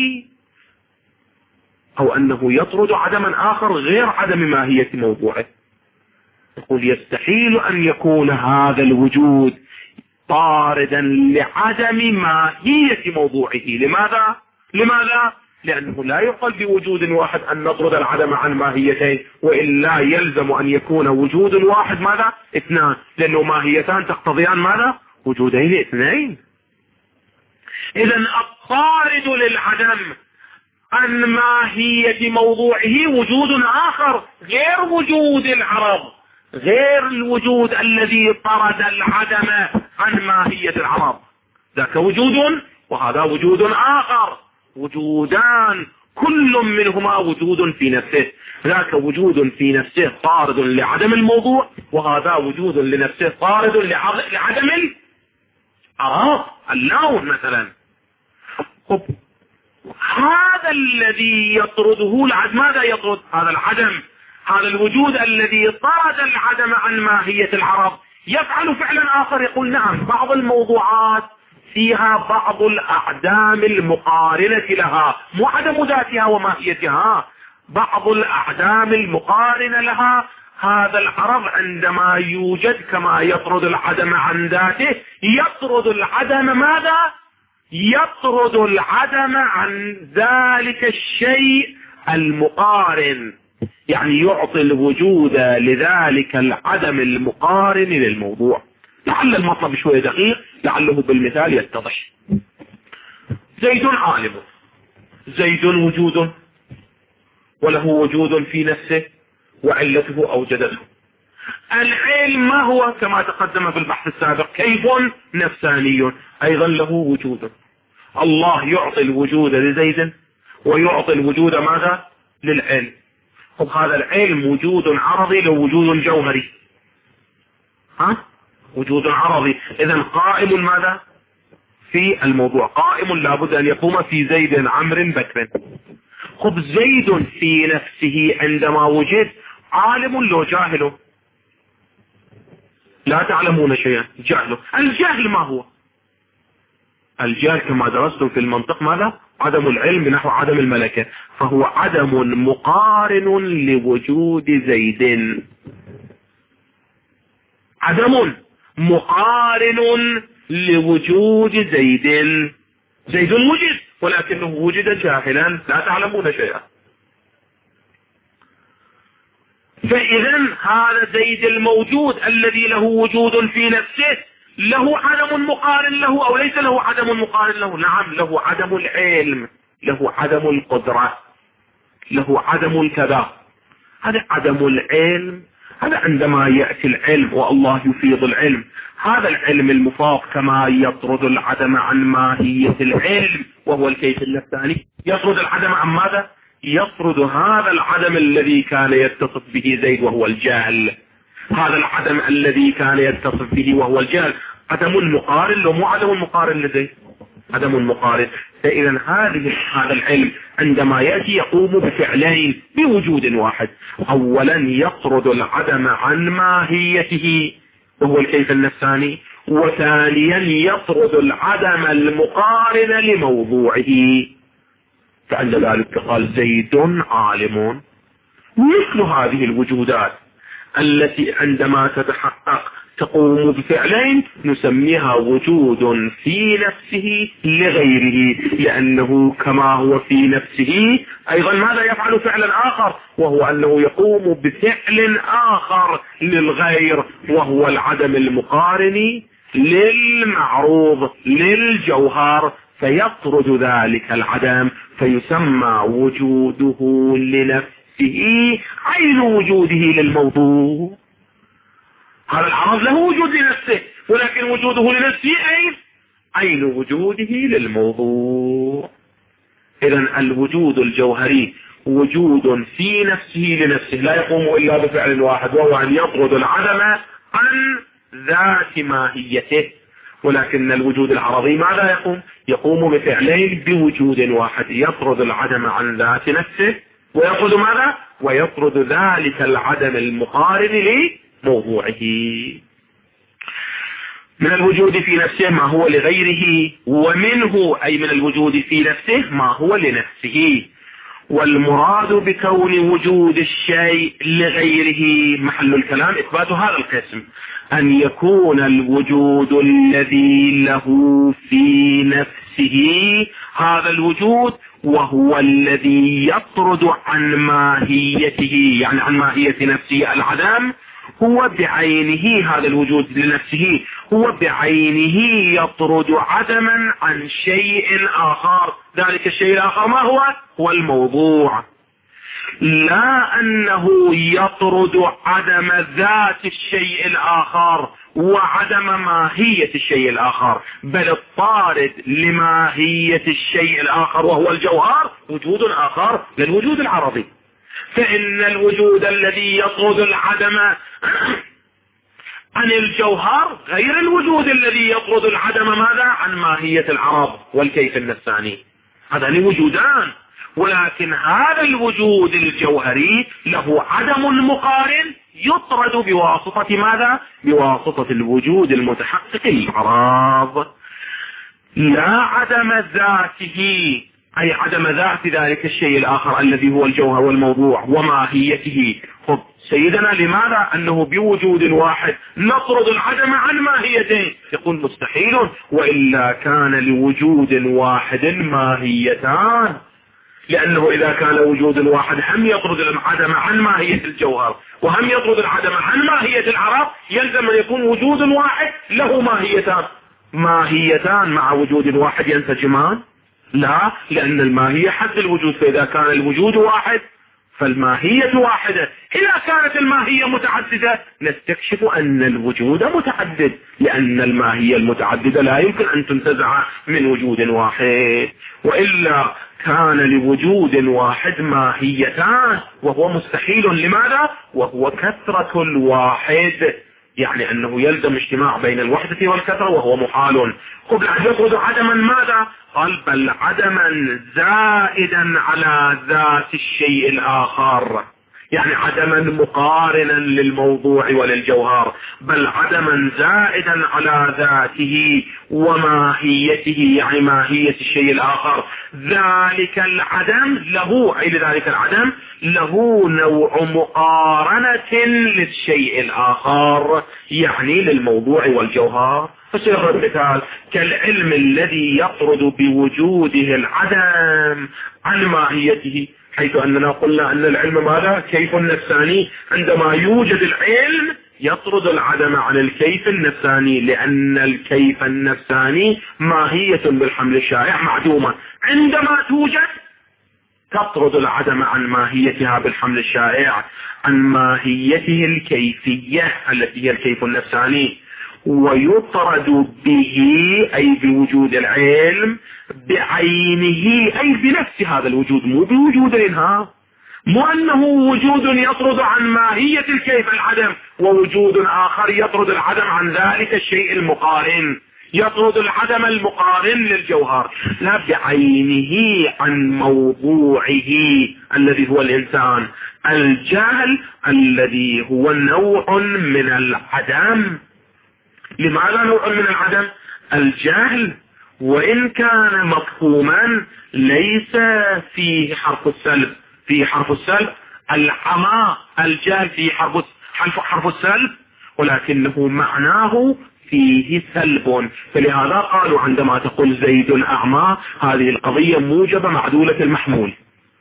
أو أنه يطرد عدما آخر غير عدم ماهية موضوعه. يقول يستحيل أن يكون هذا الوجود طاردا لعدم ماهية موضوعه. لماذا؟ لأنه لا يقال بوجود واحد أن نطرد العدم عن ماهيتين، وإلا يلزم أن يكون وجود واحد ماذا؟ اثنان، لأنه ماهيتان تقتضيان ماذا؟ وجودين اثنين. إذا الطارد للعدم عن ماهية موضوعه وجود آخر غير وجود العرض، غير الوجود الذي طرد العدم عن ماهية العرض، ذاك وجود وهذا وجود آخر، وجودان كل منهما وجود في نفسه، ذاك وجود في نفسه طارد لعدم الموضوع، وهذا وجود لنفسه طارد لعدم العرض، اللون مثلا. هذا الذي يطرده العدم، ماذا يطرد؟ هذا العدم، هذا الوجود الذي طرد العدم عن ماهية العرض يفعل فعلا آخر. يقول نعم، بعض الموضوعات فيها بعض الأعدام المقارنة لها، مو عدم ذاتها وماهيتها، بعض الأعدام المقارنة لها. هذا العرض عندما يوجد كما يطرد العدم عن ذاته، يطرد العدم ماذا؟ يطرد العدم عن ذلك الشيء المقارن، يعني يعطي الوجود لذلك العدم المقارن للموضوع. لعل المطلب شوية دقيق، لعله بالمثال يتضح. زيد عالم، زيد وجود وله وجود في نفسه وعلته أوجدته. العلم ما هو؟ كما تقدم في البحث السابق، كيف نفساني أيضا له وجود. الله يعطي الوجود لزيد ويعطي الوجود ماذا؟ للعلم. هذا العلم وجود عرضي لو وجود جوهري، وجود عرضي، إذن قائم ماذا؟ في الموضوع، قائم لابد أن يقوم في زيد عمرو بكر. زيد في نفسه عندما وجد عالم لو جاهل؟ لا تعلمون شيئا، جهل. الجهل ما هو؟ الجهل كما درستم في المنطق ماذا؟ عدم العلم نحو عدم الملكة، فهو عدم مقارن لوجود زيد، عدم مقارن لوجود زيد. زيد وجد ولكنه وجد جاهلا، لا تعلمون شيئا. فإذا هذا زيد الموجود الذي له وجود في نفسه له عدم مقارن له أو ليس له عدم مقارن له؟ نعم، له عدم العلم، له عدم القدرة، له عدم الكذا. هذا عدم العلم، هذا عندما يأتي العلم والله يفيض العلم، هذا العلم المفاض كما يطرد العدم عن ماهية العلم وهو الكيف الثاني، يطرد العدم عن ماذا؟ يطرد هذا العدم الذي كان يتصف به زيد وهو الجهل. هذا العدم الذي كان يتصف به وهو الجهل عدم المقارن، لو مو عدم المقارن لزيد، عدم المقارن. فإذا هذا العلم عندما يأتي يقوم بفعلين بوجود واحد، أولا يطرد العدم عن ماهيته وهو الكيف النفساني، وثانيا يطرد العدم المقارن لموضوعه. فعند ذلك قال زيد عالم. مثل هذه الوجودات التي عندما تتحقق تقوم بفعلين نسميها وجود في نفسه لغيره، لأنه كما هو في نفسه أيضا ماذا يفعل؟ فعلا آخر، وهو أنه يقوم بفعل آخر للغير، وهو العدم المقارن للمعروض للجوهر، فيطرد ذلك العدم فيسمى وجوده لنفسه عين وجوده للموضوع. هذا العرض له وجود لنفسه، ولكن وجوده لنفسه عين وجوده للموضوع. إذن الوجود الجوهري وجود في نفسه لنفسه، لا يقوم إلا بفعل واحد، وهو أن يطرد العدم عن ذات ماهيته. ولكن الوجود العرضي ماذا يقوم بفعلين بوجود واحد، يطرد العدم عن ذات نفسه، ويطرد ماذا؟ ويطرد ذلك العدم المقارن لموضوعه. من الوجود في نفسه ما هو لغيره، ومنه أي من الوجود في نفسه ما هو لنفسه. والمراد بكون وجود الشيء لغيره محل الكلام إثبات هذا القسم، أن يكون الوجود الذي له في نفسه هذا الوجود وهو الذي يطرد عن ماهيته، يعني عن ماهية نفسه العدم، هو بعينه هذا الوجود لنفسه هو بعينه يطرد عدما عن شيء آخر. ذلك الشيء الآخر ما هو الموضوع، لا أنه يطرد عدم ذات الشيء الآخر وعدم ماهية الشيء الآخر، بل الطارد لماهية الشيء الآخر وهو الجوهر وجود آخر للوجود العرضي. فإن الوجود الذي يطرد العدم عن الجوهر غير الوجود الذي يطرد العدم ماذا عن ماهية العرض والكيف النفساني، هذان وجودان. ولكن هذا الوجود الجوهري له عدم مقارن يطرد بواسطة ماذا؟ بواسطة الوجود المتحقق العرض، لا عدم ذاته، أي عدم ذات ذلك الشيء الآخر الذي هو الجوهر والموضوع وماهيته. خب سيدنا لماذا أنه بوجود واحد نطرد العدم عن ماهيته؟ يقول مستحيل، وإلا كان لوجود واحد ماهيتان، لأنه إذا كان وجود واحد هم يطرد العدم عن ماهية الجوهر وهم يطرد العدم عن ماهية العرض، يلزم أن يكون وجود واحد له ماهيتان مع وجود واحد ينسجمان؟ لا، لأن الماهية حد الوجود، فإذا كان الوجود واحد فالماهية واحدة. إذا كانت الماهية متعددة نستكشف أن الوجود متعدد، لأن الماهية المتعددة لا يمكن أن تنتزع من وجود واحد، وإلا كان لوجود واحد ماهيتان وهو مستحيل. لماذا؟ وهو كثرة الواحد، يعني أنه يلزم اجتماع بين الوحدة والكثرة وهو محال. قبل أن يطرد عدما ماذا؟ قال بل عدما زائدا على ذات الشيء الآخر، يعني عدما مقارنا للموضوع وللجوهر، بل عدما زائدا على ذاته وماهيته، يعني ماهية الشيء الآخر. ذلك العدم له، أي لذلك العدم له نوع مقارنة للشيء الآخر، يعني للموضوع والجوهر. فسير المثال كالعلم الذي يطرد بوجوده العدم عن ماهيته، حيث أننا قلنا أن العلم ماذا؟ كيف النفساني. عندما يوجد العلم يطرد العدم عن الكيف النفساني، لأن الكيف النفساني ماهية بالحمل الشائع معدومة، عندما توجد تطرد العدم عن ماهيتها بالحمل الشائع عن ماهيته الكيفية التي هي الكيف النفساني، ويطرد به أي بوجود العلم بعينه، أي بنفس هذا الوجود، مو بوجودينها، مو أنه وجود يطرد عن ماهية الكيف العدم ووجود آخر يطرد العدم عن ذلك الشيء المقارن، يطرد العدم المقارن للجوهر، لا بعينه عن موضوعه الذي هو الإنسان. الجهل الذي هو نوع من العدم. لماذا نوع من العدم؟ الجهل وإن كان مفهوما ليس فيه حرف السلب، في حرف السلب العمى، الجهل فيه حرف السلب، ولكنه معناه فيه سلب. فلهذا قالوا عندما تقول زيد أعمى هذه القضية موجبة معدولة المحمول.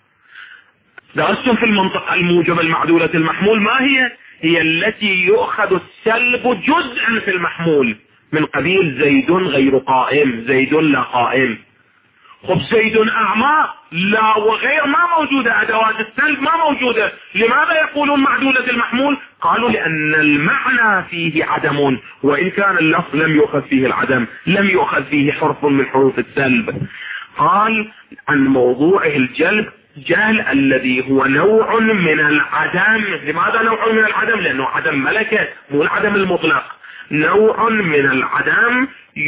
درستم في المنطق الموجبة المعدولة المحمول ما هي؟ هي التي يؤخذ السلب جزءا في المحمول، من قبيل زيد غير قائم، زيد لا قائم. خب زيد أعمى لا وغير ما موجودة، أدوات السلب ما موجودة. لماذا يقولون معدولة المحمول؟ قالوا لأن المعنى فيه عدم، وإن كان اللفظ لم يؤخذ فيه العدم، لم يؤخذ فيه حرف من حروف السلب. قال عن موضوعه الجلب جهل الذي هو نوع من العدم. لماذا نوع من العدم؟ لأنه عدم ملكة، مو العدم المطلق، نوع من العدم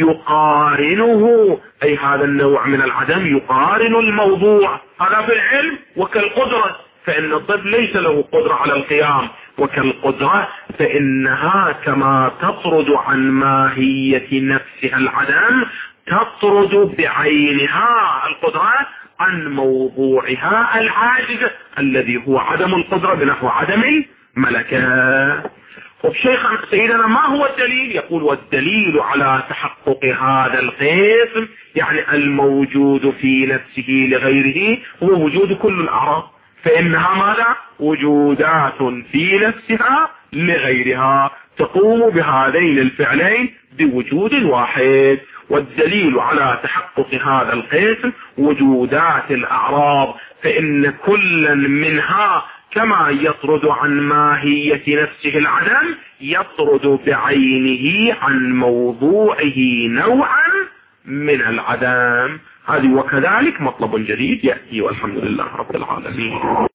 يقارنه، أي هذا النوع من العدم يقارن الموضوع. هذا في العلم. وكالقدرة، فإن الطفل ليس له قدرة على القيام، وكالقدرة فإنها كما تطرد عن ماهية نفسها العدم تطرد بعينها القدرة عن موضوعها العاجز الذي هو عدم القدرة بنحو عدم الملكة. وبشيخ سيدنا ما هو الدليل؟ يقول والدليل على تحقق هذا القسم يعني الموجود في نفسه لغيره هو وجود كل الأعراض، فإنها ماذا؟ وجودات في نفسها لغيرها تقوم بهذين الفعلين بوجود واحد. والدليل على تحقق هذا القسم وجودات الأعراض، فإن كلا منها كما يطرد عن ماهية نفسه العدم يطرد بعينه عن موضوعه نوعا من العدم. هذه وكذلك مطلب جديد يأتي، والحمد لله رب العالمين.